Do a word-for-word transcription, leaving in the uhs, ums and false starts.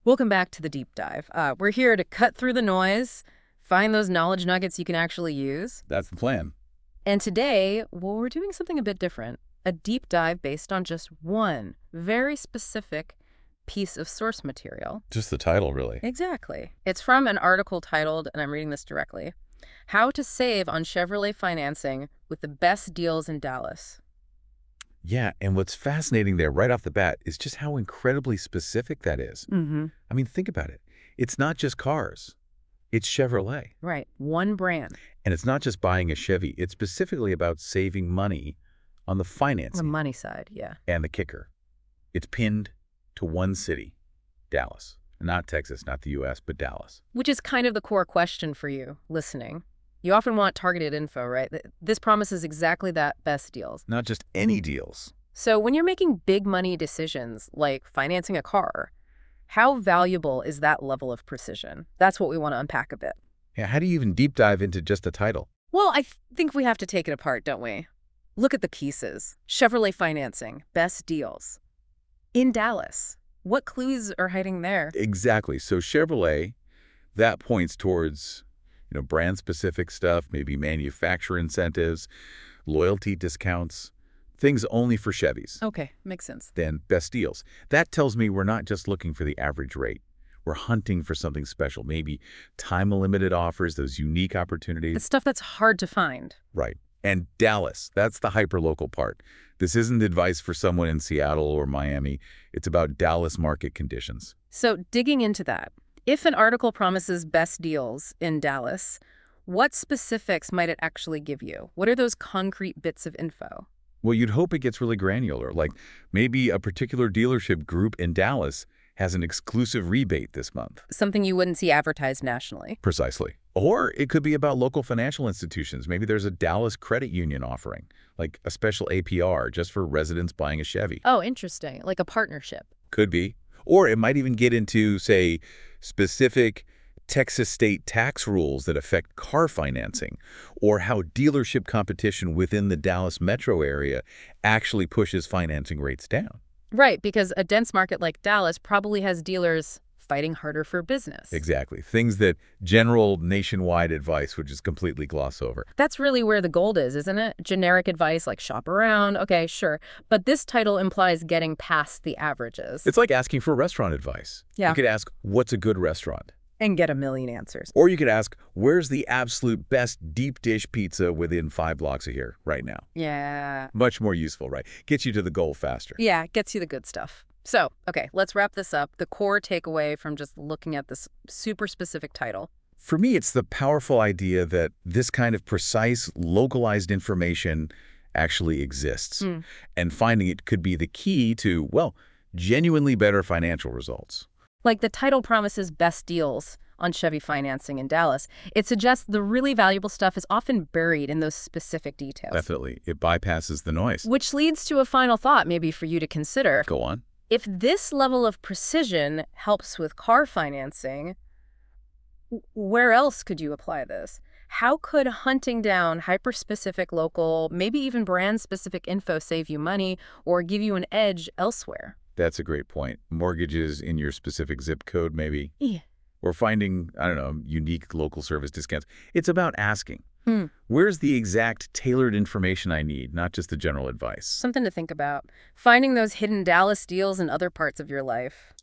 Welcome back to the deep dive. Uh, we're here to cut through the noise, find those knowledge nuggets you can actually use. That's the plan. And today, well, we're doing something a bit different. A deep dive based on just one very specific piece of source material. Just the title, really. Exactly. It's from an article titled, and I'm reading this directly, How to Save on Chevrolet Financing with the Best Deals in Dallas. Yeah, and what's fascinating there right off the bat is just how incredibly specific that is. Mm-hmm. I mean, think about it. It's not just cars. It's Chevrolet. Right. One brand. And it's not just buying a Chevy. It's specifically about saving money on the The financing. money side, yeah. And the kicker. It's pinned to one city, Dallas. Not Texas, not the U S, but Dallas. Which is kind of the core question for you, listening. You often want targeted info, right? Th- This promises exactly that, best deals. Not just any deals. So when you're making big money decisions, like financing a car, how valuable is that level of precision? That's what we want to unpack a bit. Yeah, how do you even deep dive into just the title? Well, I th- think we have to take it apart, don't we? Look at the pieces. Chevrolet financing, best deals. In Dallas. What clues are hiding there? Exactly. So Chevrolet, that points towards, you know, brand-specific stuff, maybe manufacturer incentives, loyalty discounts, things only for Chevys. Okay, makes sense. Then best deals. That tells me we're not just looking for the average rate. We're hunting for something special, maybe time-limited offers, those unique opportunities. It's stuff that's hard to find. Right. And Dallas, that's the hyper-local part. This isn't advice for someone in Seattle or Miami. It's about Dallas market conditions. So digging into that, if an article promises best deals in Dallas, what specifics might it actually give you? What are those concrete bits of info? Well, you'd hope it gets really granular, like maybe a particular dealership group in Dallas has an exclusive rebate this month. Something you wouldn't see advertised nationally. Precisely. Or it could be about local financial institutions. Maybe there's a Dallas credit union offering, like a special A P R just for residents buying a Chevy. Oh, interesting. Like a partnership. Could be. Or it might even get into, say, specific Texas state tax rules that affect car financing, or how dealership competition within the Dallas metro area actually pushes financing rates down. Right, because a dense market like Dallas probably has dealers fighting harder for business. Exactly. Things that general nationwide advice would just completely gloss over. That's really where the gold is, isn't it? Generic advice like shop around, okay, sure. But this title implies getting past the averages. It's like asking for restaurant advice. Yeah. You could ask, what's a good restaurant? And get a million answers. Or you could ask, where's the absolute best deep dish pizza within five blocks of here right now? Yeah. Much more useful, right? Gets you to the goal faster. Yeah, gets you the good stuff. So, okay, let's wrap this up. The core takeaway from just looking at this super specific title. For me, it's the powerful idea that this kind of precise, localized information actually exists. Mm. And finding it could be the key to, well, genuinely better financial results. Like the title promises best deals on Chevy financing in Dallas. It suggests the really valuable stuff is often buried in those specific details. Definitely. It bypasses the noise. Which leads to a final thought maybe for you to consider. Go on. If this level of precision helps with car financing, w- where else could you apply this? How could hunting down hyper-specific local, maybe even brand-specific info save you money or give you an edge elsewhere? That's a great point. Mortgages in your specific zip code, maybe. Yeah. Or finding, I don't know, unique local service discounts. It's about asking, Hmm. where's the exact tailored information I need, not just the general advice? Something to think about. Finding those hidden Dallas deals in other parts of your life.